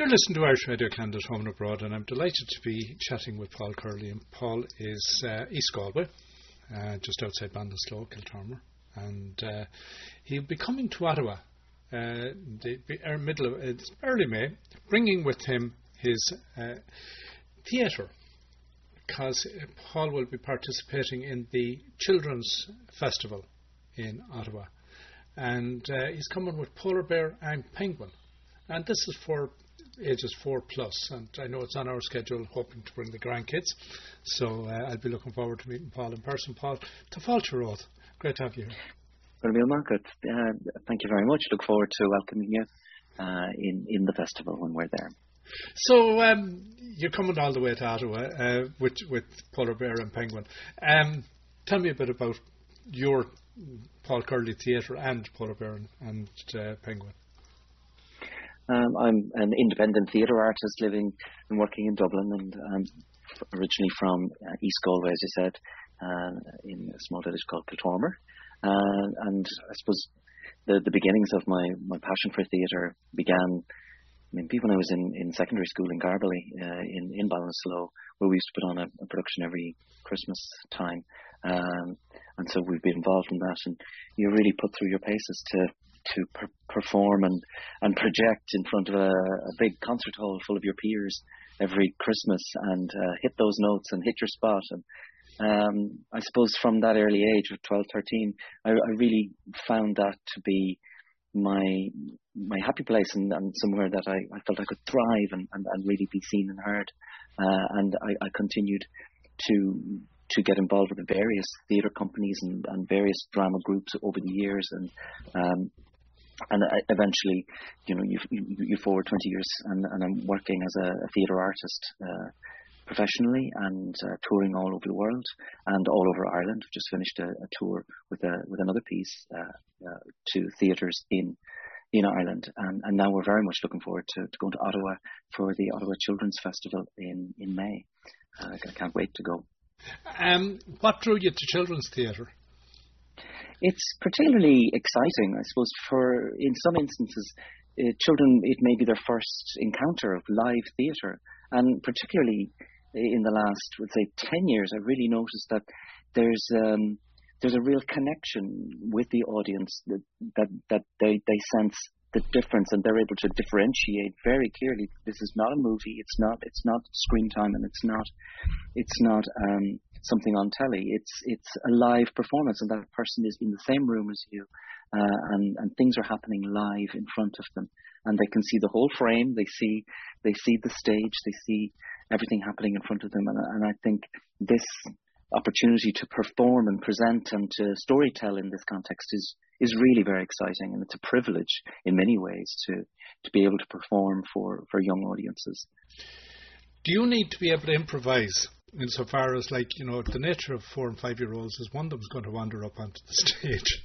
You're listening to Irish Radio Clonard at Home and Abroad, and I'm delighted to be chatting with Paul Curley. And Paul is East Galway, just outside Ballinasloe, Kiltormer, and he'll be coming to Ottawa early May, bringing with him his theatre, because Paul will be participating in the Children's Festival in Ottawa, and he's coming with Polar Bear and Penguin, and this is for ages 4+, and I know it's on our schedule, hoping to bring the grandkids, so I'll be looking forward to meeting Paul in person. Paul, to Fáilte Roth, great to have you here. Well, Neil Margaret, thank you very much. Look forward to welcoming you in the festival when we're there. So you're coming all the way to Ottawa with Polar Bear and Penguin. Tell me a bit about your Paul Curley Theatre and Polar Bear and Penguin. I'm an independent theatre artist living and working in Dublin, and I'm originally from East Galway, as you said, in a small village called Kiltormer. And I suppose the beginnings of my passion for theatre began maybe when I was in secondary school in Garbally, in Ballinasloe, where we used to put on a production every Christmas time. And so we've been involved in that, and you really put through your paces to perform and project in front of a big concert hall full of your peers every Christmas, and hit those notes and hit your spot. And I suppose from that early age of 12, 13, I really found that to be my happy place, and somewhere that I felt I could thrive and really be seen and heard. And I continued to get involved with various theatre companies and various drama groups over the years, and eventually, you forward 20 years, and I'm working as a theatre artist professionally, and touring all over the world and all over Ireland. Just finished a tour with another piece to theatres in Ireland, and now we're very much looking forward to going to Ottawa for the Ottawa Children's Festival in May. I can't wait to go. What drew you to children's theatre? It's particularly exciting, I suppose, for in some instances, children, it may be their first encounter of live theatre, and particularly in the last, let's say, 10 years, I've really noticed that there's a real connection with the audience, that they sense the difference, and they're able to differentiate very clearly. This is not a movie. It's not screen time, and it's not something on telly. It's a live performance, and that person is in the same room as you, and things are happening live in front of them, and they can see the whole frame. They see the stage. They see everything happening in front of them, and I think this opportunity to perform and present and to storytell in this context is really very exciting, and it's a privilege in many ways to be able to perform for young audiences. Do you need to be able to improvise, insofar as, the nature of 4 and 5-year-olds is one of them's going to wander up onto the stage?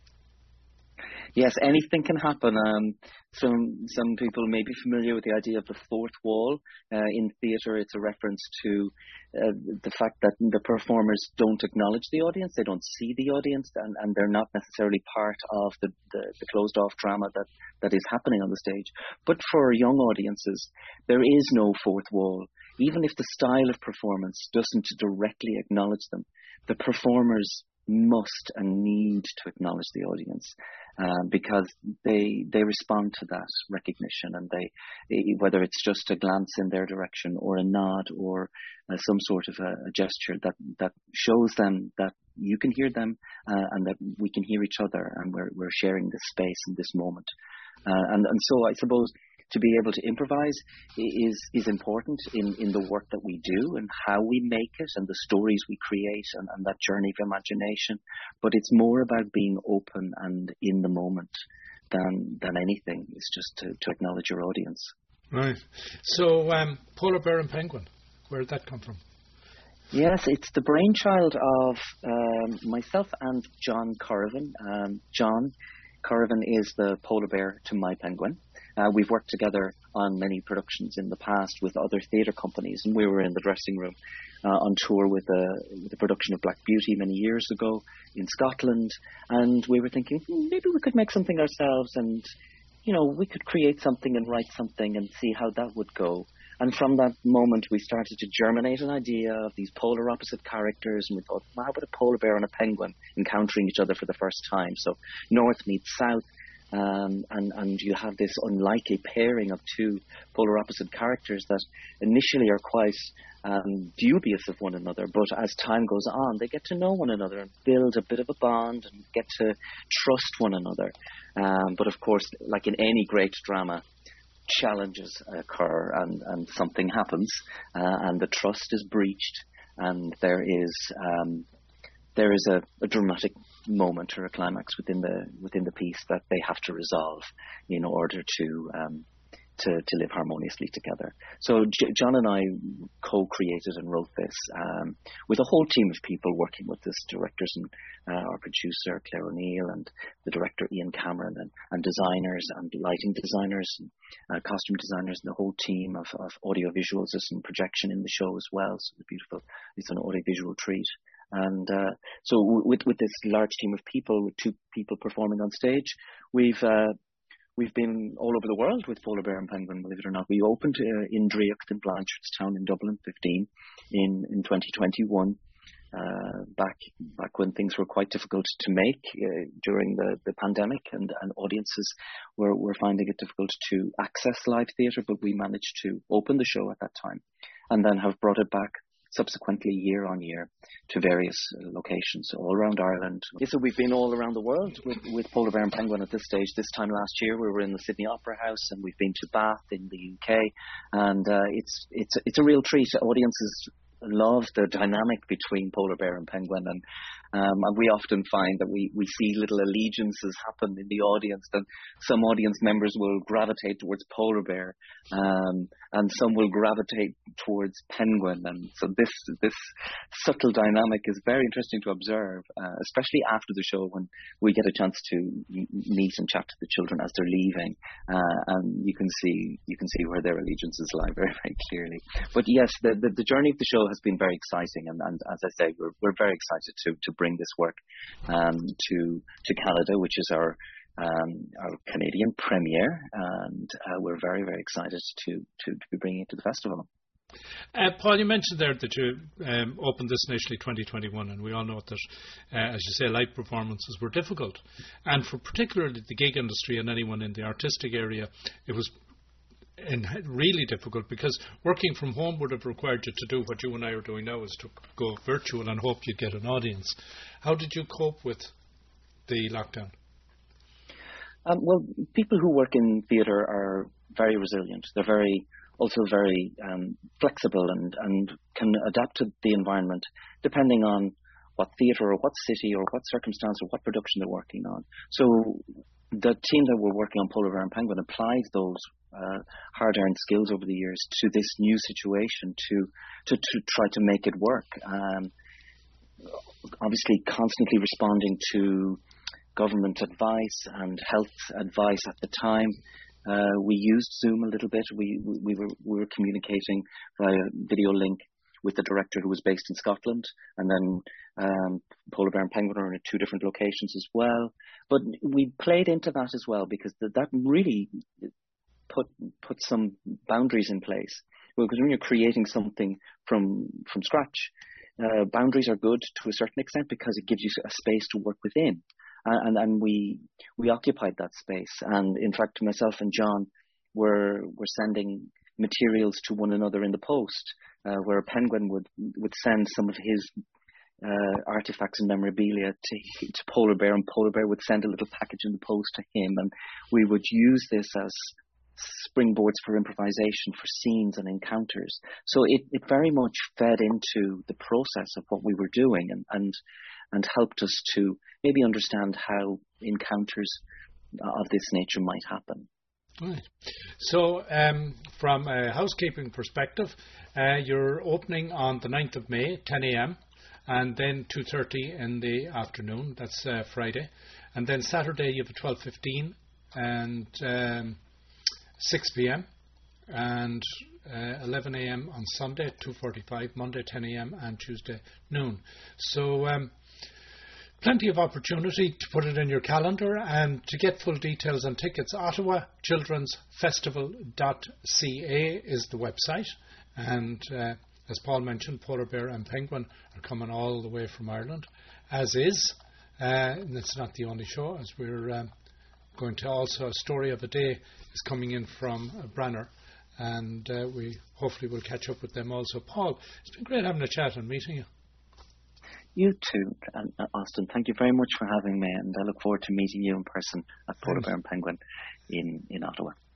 Yes, anything can happen. Some people may be familiar with the idea of the fourth wall. In theatre, it's a reference to the fact that the performers don't acknowledge the audience, they don't see the audience, and they're not necessarily part of the closed-off drama that is happening on the stage. But for young audiences, there is no fourth wall. Even if the style of performance doesn't directly acknowledge them, the performers must and need to acknowledge the audience, because they respond to that recognition, and whether it's just a glance in their direction or a nod or some sort of a gesture that shows them that you can hear them, and that we can hear each other, and we're sharing this space in this moment, and so I suppose to be able to improvise is important in the work that we do and how we make it and the stories we create and that journey of imagination. But it's more about being open and in the moment than anything. It's just to acknowledge your audience. Right. So Polar Bear and Penguin, where did that come from? Yes, it's the brainchild of myself and John Corrigan. John Corrigan is the polar bear to my penguin. We've worked together on many productions in the past with other theatre companies, and we were in the dressing room on tour with the production of Black Beauty many years ago in Scotland, and we were thinking maybe we could make something ourselves, and we could create something and write something and see how that would go. And from that moment, we started to germinate an idea of these polar opposite characters, and we thought, well, how about a polar bear and a penguin encountering each other for the first time? So north meets south, and you have this unlikely pairing of two polar opposite characters that initially are quite dubious of one another, but as time goes on, they get to know one another and build a bit of a bond and get to trust one another. But of course, like in any great drama, challenges occur and something happens, and the trust is breached, and there is a dramatic moment or a climax within the piece that they have to resolve in order to live harmoniously together. So John and I co-created and wrote this with a whole team of people working with us, directors and our producer Claire O'Neill and the director Ian Cameron and designers and lighting designers and costume designers and the whole team of audio visuals. There's some projection in the show as well, so it's an audio visual treat. And so with this large team of people, with two people performing on stage, We've been all over the world with Polar Bear and Penguin, believe it or not. We opened in Driocht in Blanchardstown in Dublin 15 in 2021, back when things were quite difficult to make during the pandemic, and audiences were finding it difficult to access live theatre, but we managed to open the show at that time and then have brought it back subsequently year on year to various locations all around Ireland. So we've been all around the world with Polar Bear and Penguin at this stage. This time last year we were in the Sydney Opera House, and we've been to Bath in the UK, and it's a real treat. Audiences love the dynamic between Polar Bear and Penguin, and we often find that we see little allegiances happen in the audience, and some audience members will gravitate towards Polar Bear, and some will gravitate towards Penguin, and so this subtle dynamic is very interesting to observe, especially after the show when we get a chance to meet and chat to the children as they're leaving, and you can see where their allegiances lie very, very clearly. But yes, the journey of the show has been very exciting, and as I say, we're very excited to bring this work to Canada, which is our Canadian premiere, and we're very, very excited to be bringing it to the festival. Paul, you mentioned there that you opened this initially 2021, and we all know that, as you say, live performances were difficult, and for particularly the gig industry and anyone in the artistic area, it was really difficult, because working from home would have required you to do what you and I are doing now, is to go virtual and hope you'd get an audience. How did you cope with the lockdown? Well, people who work in theatre are very resilient. They're also very flexible and can adapt to the environment depending on what theatre or what city or what circumstance or what production they're working on. So the team that we're working on, Polar Bear and Penguin, applies those hard-earned skills over the years to this new situation to try to make it work. Obviously, constantly responding to government advice and health advice at the time. We used Zoom a little bit. We were communicating via video link with the director, who was based in Scotland, and then Polar Bear and Penguin are in two different locations as well. But we played into that as well, because that really put some boundaries in place. Well, because when you're creating something from scratch, boundaries are good to a certain extent, because it gives you a space to work within. And we occupied that space. And in fact, myself and John were sending materials to one another in the post, where Penguin would send some of his artifacts and memorabilia to Polar Bear, and Polar Bear would send a little package in the post to him, and we would use this as springboards for improvisation, for scenes and encounters. So it very much fed into the process of what we were doing, and helped us to maybe understand how encounters of this nature might happen. Right. So from a housekeeping perspective, you're opening on the 9th of May, 10 a.m, and then 2:30 in the afternoon. That's Friday. And then Saturday you have a 12:15 and 6 p.m. and 11 a.m. on Sunday, 2:45, Monday 10 a.m. and Tuesday noon. So plenty of opportunity to put it in your calendar, and to get full details on tickets, ottawachildrensfestival.ca is the website. And as Paul mentioned, Polar Bear and Penguin are coming all the way from Ireland, as is. And it's not the only show, as we're going to also, a story of a day is coming in from Branner, and we hopefully will catch up with them also. Paul, it's been great having a chat and meeting you. You too, Austin. Thank you very much for having me, and I look forward to meeting you in person at Polar Bear and Penguin in Ottawa.